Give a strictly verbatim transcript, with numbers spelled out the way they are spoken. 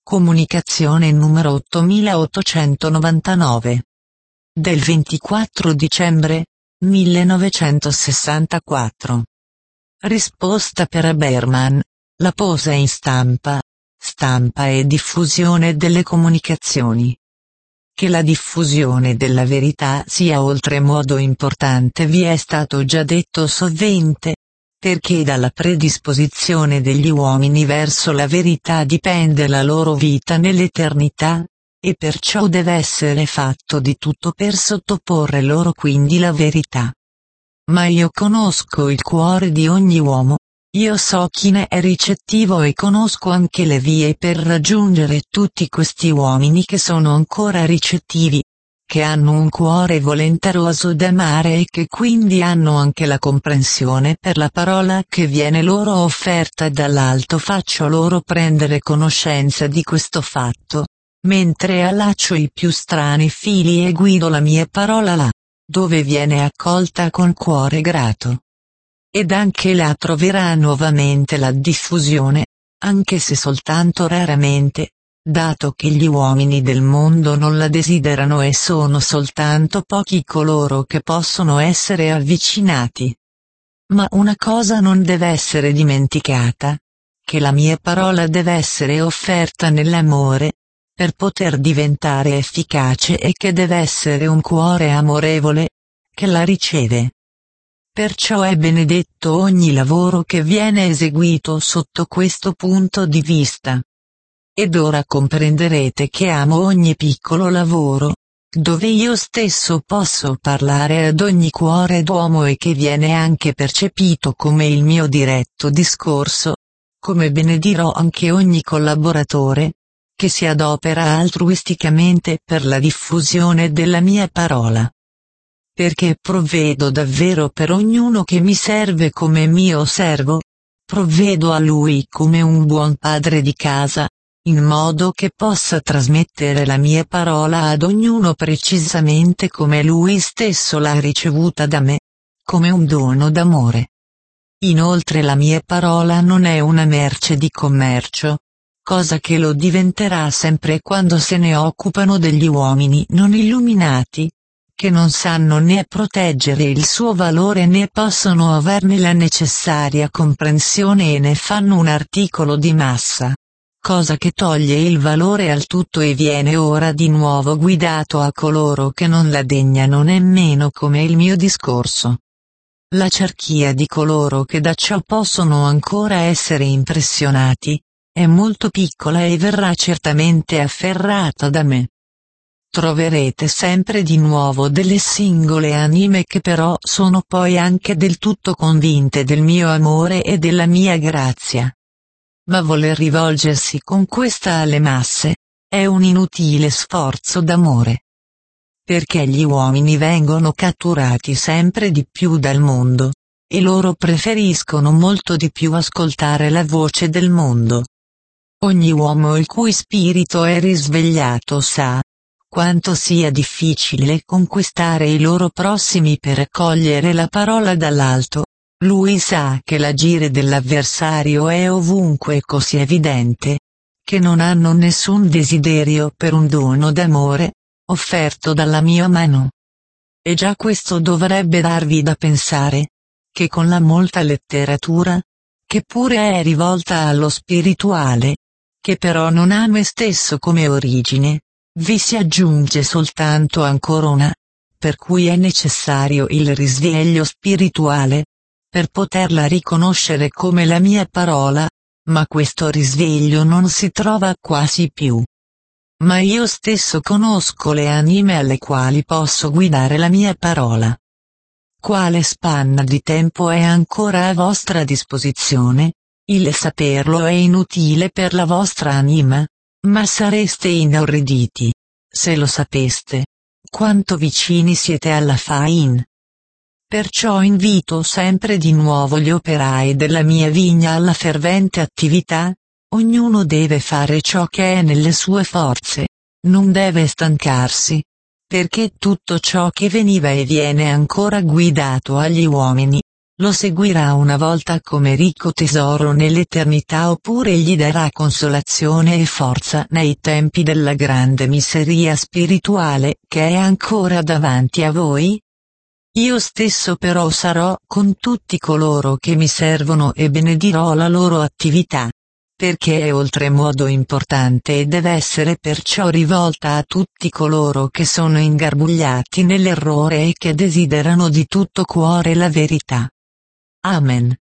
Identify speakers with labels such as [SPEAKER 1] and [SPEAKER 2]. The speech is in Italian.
[SPEAKER 1] Comunicazione numero ottomilaottocentonovantanove. Del ventiquattro dicembre millenovecentosessantaquattro. Risposta per Haberman. La posa in stampa, stampa e diffusione delle comunicazioni. Che la diffusione della verità sia oltremodo importante vi è stato già detto sovente, perché dalla predisposizione degli uomini verso la verità dipende la loro vita nell'eternità, e perciò deve essere fatto di tutto per sottoporre loro quindi la verità. Ma io conosco il cuore di ogni uomo, io so chi ne è ricettivo e conosco anche le vie per raggiungere tutti questi uomini che sono ancora ricettivi, che hanno un cuore volenteroso d'amare e che quindi hanno anche la comprensione per la parola che viene loro offerta dall'alto. Faccio loro prendere conoscenza di questo fatto, mentre allaccio i più strani fili e guido la mia parola là, dove viene accolta con cuore grato. Ed anche là troverà nuovamente la diffusione, anche se soltanto raramente, dato che gli uomini del mondo non la desiderano e sono soltanto pochi coloro che possono essere avvicinati. Ma una cosa non deve essere dimenticata, che la mia parola deve essere offerta nell'amore, per poter diventare efficace, e che deve essere un cuore amorevole, che la riceve. Perciò è benedetto ogni lavoro che viene eseguito sotto questo punto di vista. Ed ora comprenderete che amo ogni piccolo lavoro, dove io stesso posso parlare ad ogni cuore d'uomo e che viene anche percepito come il mio diretto discorso, come benedirò anche ogni collaboratore, che si adopera altruisticamente per la diffusione della mia parola. Perché provvedo davvero per ognuno che mi serve come mio servo, provvedo a lui come un buon padre di casa, in modo che possa trasmettere la mia parola ad ognuno precisamente come lui stesso l'ha ricevuta da me, come un dono d'amore. Inoltre la mia parola non è una merce di commercio, cosa che lo diventerà sempre quando se ne occupano degli uomini non illuminati, che non sanno né proteggere il suo valore né possono averne la necessaria comprensione e ne fanno un articolo di massa, cosa che toglie il valore al tutto e viene ora di nuovo guidato a coloro che non la degnano nemmeno come il mio discorso. La cerchia di coloro che da ciò possono ancora essere impressionati, è molto piccola e verrà certamente afferrata da me. Troverete sempre di nuovo delle singole anime che però sono poi anche del tutto convinte del mio amore e della mia grazia. Ma voler rivolgersi con questa alle masse, è un inutile sforzo d'amore. Perché gli uomini vengono catturati sempre di più dal mondo, e loro preferiscono molto di più ascoltare la voce del mondo. Ogni uomo il cui spirito è risvegliato sa quanto sia difficile conquistare i loro prossimi per accogliere la parola dall'alto. Lui sa che l'agire dell'avversario è ovunque così evidente, che non hanno nessun desiderio per un dono d'amore, offerto dalla mia mano. E già questo dovrebbe darvi da pensare, che con la molta letteratura, che pure è rivolta allo spirituale, che però non ha me stesso come origine, vi si aggiunge soltanto ancora una, per cui è necessario il risveglio spirituale, per poterla riconoscere come la mia parola, ma questo risveglio non si trova quasi più. Ma io stesso conosco le anime alle quali posso guidare la mia parola. Quale spanna di tempo è ancora a vostra disposizione? Il saperlo è inutile per la vostra anima, ma sareste inorriditi, se lo sapeste, quanto vicini siete alla fain. Perciò invito sempre di nuovo gli operai della mia vigna alla fervente attività. Ognuno deve fare ciò che è nelle sue forze, non deve stancarsi, perché tutto ciò che veniva e viene ancora guidato agli uomini, lo seguirà una volta come ricco tesoro nell'eternità oppure gli darà consolazione e forza nei tempi della grande miseria spirituale che è ancora davanti a voi? Io stesso però sarò con tutti coloro che mi servono e benedirò la loro attività, perché è oltremodo importante e deve essere perciò rivolta a tutti coloro che sono ingarbugliati nell'errore e che desiderano di tutto cuore la verità. Amen.